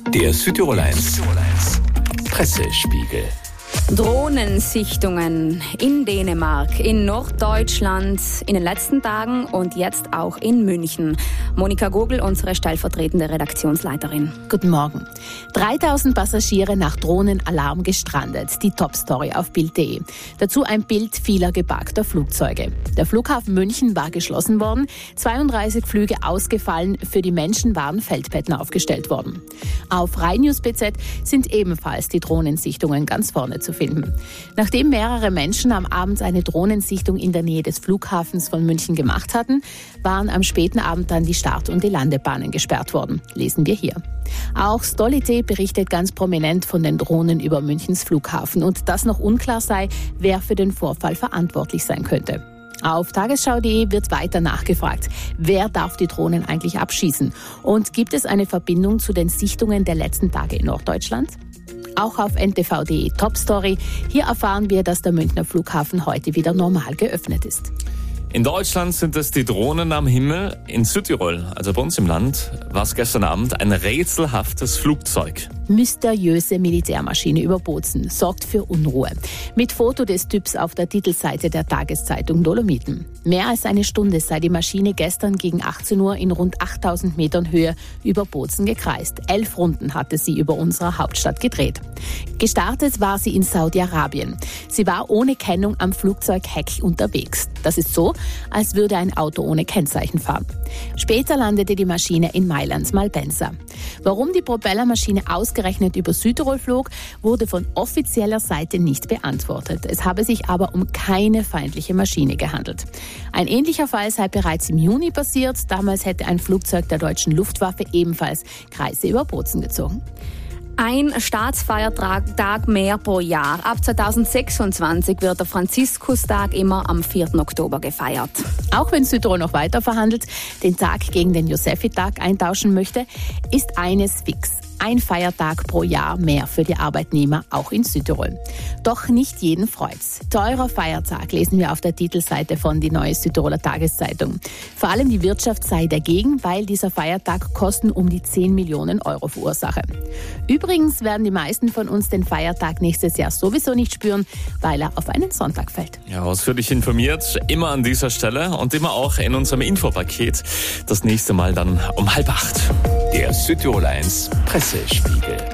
Der Südtirol 1 Pressespiegel. Drohnensichtungen in Dänemark, in Norddeutschland in den letzten Tagen und jetzt auch in München. Monika Gogl, unsere stellvertretende Redaktionsleiterin. Guten Morgen. 3000 Passagiere nach Drohnenalarm gestrandet. Die Top-Story auf Bild.de. Dazu ein Bild vieler geparkter Flugzeuge. Der Flughafen München war geschlossen worden, 32 Flüge ausgefallen, für die Menschen waren Feldbetten aufgestellt worden. Auf RheinNews.BZ sind ebenfalls die Drohnensichtungen ganz vorne zu finden. Nachdem mehrere Menschen am Abend eine Drohnensichtung in der Nähe des Flughafens von München gemacht hatten, waren am späten Abend dann die Start- und die Landebahnen gesperrt worden. Lesen wir hier. Auch Stolite berichtet ganz prominent von den Drohnen über Münchens Flughafen und dass noch unklar sei, wer für den Vorfall verantwortlich sein könnte. Auf tagesschau.de wird weiter nachgefragt, wer darf die Drohnen eigentlich abschießen und gibt es eine Verbindung zu den Sichtungen der letzten Tage in Norddeutschland? Auch auf ntv.de Top-Story. Hier erfahren wir, dass der Münchner Flughafen heute wieder normal geöffnet ist. In Deutschland sind es die Drohnen am Himmel. In Südtirol, also bei uns im Land, war es gestern Abend ein rätselhaftes Flugzeug. Mysteriöse Militärmaschine über Bozen sorgt für Unruhe. Mit Foto des Typs auf der Titelseite der Tageszeitung Dolomiten. Mehr als eine Stunde sei die Maschine gestern gegen 18 Uhr in rund 8000 Metern Höhe über Bozen gekreist. 11 Runden hatte sie über unserer Hauptstadt gedreht. Gestartet war sie in Saudi-Arabien. Sie war ohne Kennung am Flugzeugheck unterwegs. Das ist so, als würde ein Auto ohne Kennzeichen fahren. Später landete die Maschine in Mailands Malpensa. Warum die Propellermaschine ausgerechnet über Südtirol flog, wurde von offizieller Seite nicht beantwortet. Es habe sich aber um keine feindliche Maschine gehandelt. Ein ähnlicher Fall sei bereits im Juni passiert. Damals hätte ein Flugzeug der deutschen Luftwaffe ebenfalls Kreise über Bozen gezogen. Ein Staatsfeiertag mehr pro Jahr. Ab 2026 wird der Franziskus-Tag immer am 4. Oktober gefeiert. Auch wenn Südtirol noch weiter verhandelt, den Tag gegen den Josefi-Tag eintauschen möchte, ist eines fix. Ein Feiertag pro Jahr mehr für die Arbeitnehmer, auch in Südtirol. Doch nicht jeden freut's. Teurer Feiertag, lesen wir auf der Titelseite von die Neue Südtiroler Tageszeitung. Vor allem die Wirtschaft sei dagegen, weil dieser Feiertag Kosten um die 10 Millionen Euro verursache. Übrigens werden die meisten von uns den Feiertag nächstes Jahr sowieso nicht spüren, weil er auf einen Sonntag fällt. Ja, ausführlich informiert, immer an dieser Stelle und immer auch in unserem Infopaket. Das nächste Mal dann um 7:30. Der Südtirol 1 Pressespiegel.